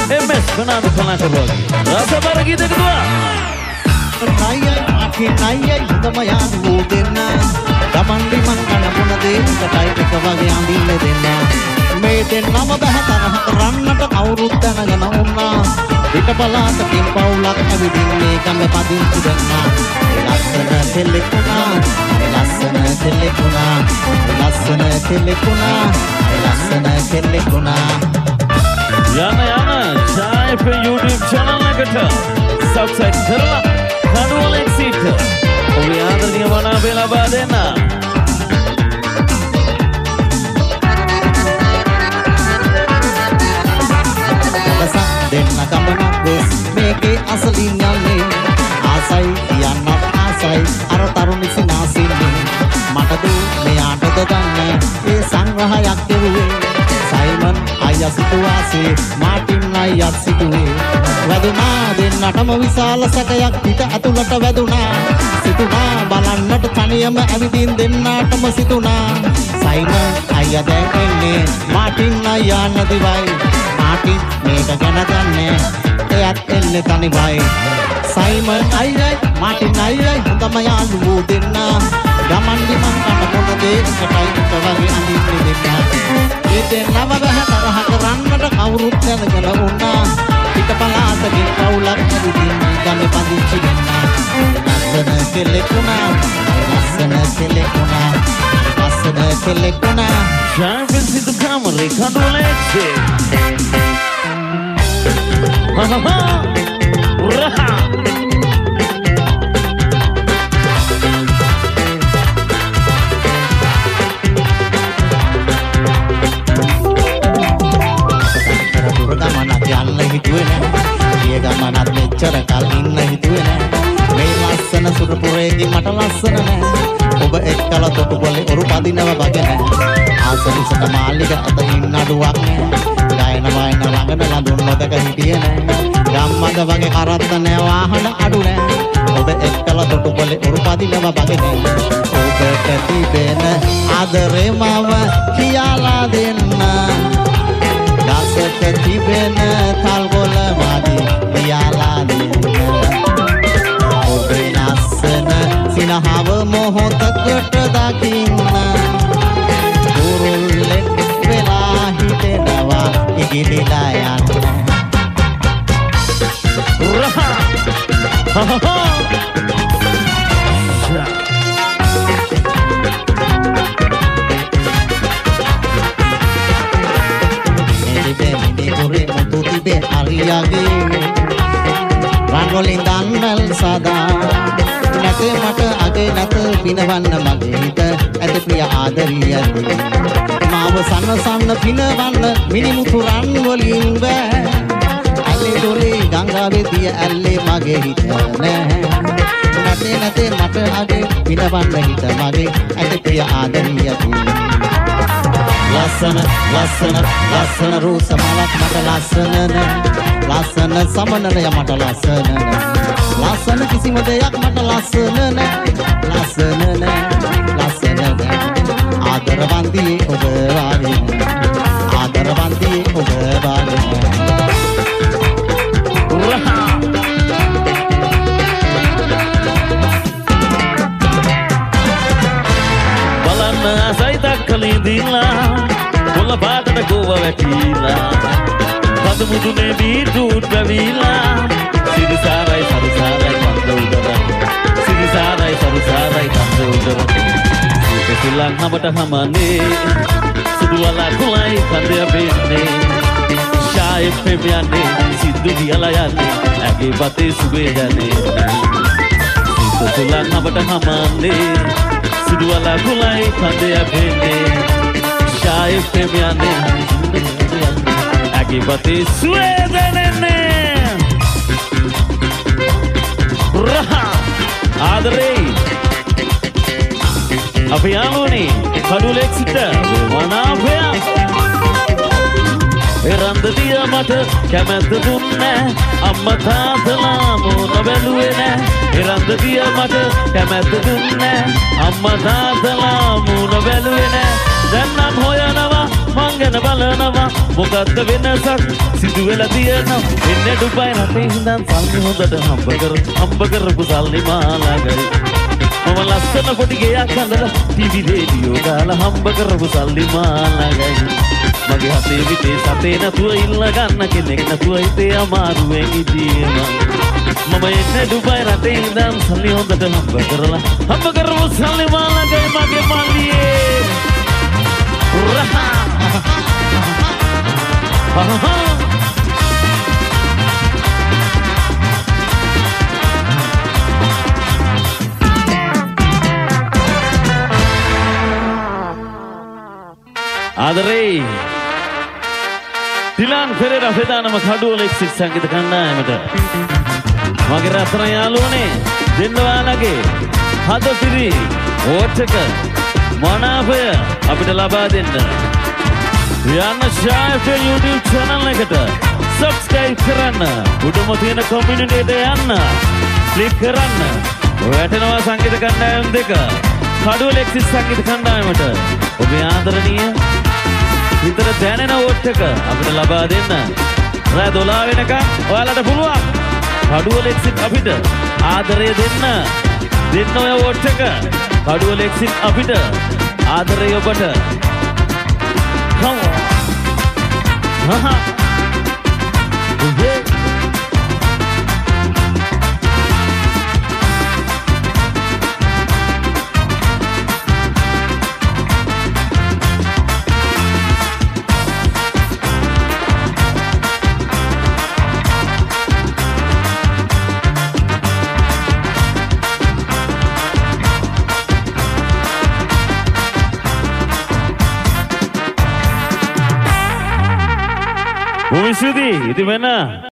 MS Fernando Fernando Rogi rasa baragi දෙක දුවා නයයි අකි නයයි හදම යාදු දෙන්න ගමන්දි මං කන මොන දේ කටයි එක වගේ අඳින්න දෙන්න මේ දෙන්නම බහතරහ රන්නට කවුරුත් දැනගෙන උන්නා පිට පලාතකින් පවුලක් ඇවිදින්නේ ගම පදිංචි දෙන්නා ලස්සන කෙල්ලෙකුණා ලස්සන කෙල්ලෙකුණා ලස්සන කෙල්ලෙකුණා ලස්සන කෙල්ලෙකුණා Yana Chai for YouTube channel එකට subscribe කරලා කඩුවල exit ඔබේ ආදරණීය මනාපය ලබා දෙන්න දෙන්න ගමනක් වෙස් මේකේ අසලින් යන්නේ ආසයි කියන්නත් ආසයි අර තරුණි සිනාසින්නේ මට දු මෙයාටද දන්නේ ඒ සංග්‍රහයක් කෙරුවේ සයිමන් අයියා සිටුවාසේ මාටින් අයියා සිටුවේ වැදුනා දෙන්නටම විශාල සැකයක් පිට ඇතුළට වැදුනා සිටුනා බලන්නට තනියම ඇවිදින් දෙන්නටම සිටුනා සයිමන් අයියා දැන් එන්නේ මාටින් අයියා නැතිවයි මාටින් මේක ගැන දන්නේ එයත් එන්නේ තනිවයි සයිමන් අයියයි මාටින් අයියයි හොඳම යාළුවෝ දෙන්න ගමන්දි මං කන මොන දේ කටයි එක වගේ අඳින්න දෙන්න ඒ දෙන්නම බහ තරහ කරන්නට කවුරුත් දැනගෙන උන්නා පිට පලාතකින් පවුලක් ඇවිදින්නේ ගමේ පදිංචි දෙන්න ලස්සන කෙල්ලෙකුණා ලස්සන කෙල්ලෙකුණා ලස්සන කෙල්ලෙකුණා Champions in the camera Kaduwela exit Raha හිතුවේ නෑ ගිය ගමනත් මෙච්චර කල් ඉන්න හිතුවේ නෑ මේ ලස්සන සුරපුරේදී මට ලස්සන නෑ ඔබ එක්කලා තොටුපොලේ ඔරු පදිනව වගේ නෑ ආසනිසක මාලික අත ඉන්න අඩුවක් නෑ ගායන වයින් ළඟන ලඳුන් නොදක හිටියේ නෑ ගම්මද වගේ කරත්ත නෑ වාහන අඩු නෑ ඔබ එක්කලා තොටුපොලේ ඔරු පදිනව වගේ නෑ ඔබට තිබෙන ආදරේ මම කියලා දෙන්න ගසක තිබෙන තල්ගොල මදි පියාලා දෙන්න ඔබේ ලස්සන සිනහව මොහොතකට දකින්න කුරුල්ලෙක් වෙලා හිතෙනවා ඉගිලිලා යන්න Ariyage Rangolin dannal sada Nate mata age nate pinawanna mage hita ඇත ප්‍රිය ආදරියද මාව සන්න සන්න පිනවන්න මිනිමුතු රන් වලින් බෑ ඇලේ දොලේ ගංගාවේ දිය ඇල්ලේ මගේ හිත නෑ නතේ නතේ මට අගේ පිනවන්න හිත මගේ ඇත ප්‍රිය ආදරියද ලස්සන ලස්සන ලස්සන රූස මලක් මට ලස්සන නෑ ලස්සන සමනලය මට ලස්සන නෑ ලස්සන කිසිම දෙයක් මට ලස්සන නෑ ලස්සන නෑ ලස්සන නෑ ආදරවන්දී ඔබ වාගේ ආදරවන්දී ඔබ වාගේ බලන්න අසයිතක් කලින් දීලා කොල්ල පාටට ගෝව වැටිලා පදමුදුනේ බීට්‍රූට් වැවිලා සිරිසාරයි සරුසාරයි කන්ද උදර සිරිසාරයි සරුසාරයි කන්ද උදර සුපෙසුලන් හමට හමනේ සුදුවලා කුලයි කන්දය බෙන්නේ ෂායි පෙමියන්නේ සිද්දු කියලා යන්නේ ඇගේ බතේ සුබේ යන්නේ සුපෙසුලන් හමට හමනේ සුදුවලා කුලයි කන්දය බෙන්නේ ෂායි පෙමියන්නේ ඇගේ බතේ සුවේ දැනෙන්නේ රහා ආදරේ අපි යාළුවනේ කඩුලෙක් සිට වනාපය එරන්දදිය මට කැමැත්ත දුන්නේ අම්මා තාත්තලා මොන බැලුවේ නෑ එරන්දදිය මට කැමැත්ත දුන්නේ අම්මා තාත්තලා මොන බැලුවේ නෑ දැන් නම් හොයනවා මං ගැන බලනවා මොකද්ද වෙනසක් සිදු වෙලා තියෙනවා එන්නේ ඩුබයි රටේ ඉඳන් සල්ලි හොඳට හම්බ කරපු සල්ලි මාළඟයි මම ලස්සන පොඩි ගෙයක් හදලා ටීවී රේඩියෝ දාලා හම්බ කරපු සල්ලි මාළඟයි මගේ හතේ විතේ සතේ නැතුව ඉල්ල ගන්න කෙනෙක් නැතුව හිතේ අමාරුවෙන් ඉදී මම එන්නේ ඩුබයි රටේ ඉඳන් සල්ලි හොඳට හම්බ කරපු සල්ලි මාළඟයි මගේ මල්ලියේ ආදරේ ටිලාන් පෙරේරා ප්‍රධානම කඩුවල එක්සිට් සංගීත කණ්ඩායමට මගේ රත්න යාළුවනේ දෙන්න ඔයාලගේ හදපිරි ඕටක මනාපය අපිට ලබා දෙන්න යන්න ෂායිෆේ YouTube channel එකට subscribe කරන්න උඩම තියෙන community එකට යන්න click කරන්න වැටෙනවා සංගීත කණ්ඩායම් දෙක කඩුවල එක්සිට් සංගීත කණ්ඩායමට ඔබේ ආදරණීය විතර දැනෙන වෝට් එක අපිට ලබා දෙන්න රෑ 12 වෙනකම් ඔයාලට පුළුවන් කඩුවල එක්සිට් අපිට ආදරය දෙන්න ඔය වෝට් එක කඩුවල එක්සිට් අපිට ආදරය ඔබට come on Bumi Sudi, itu mana?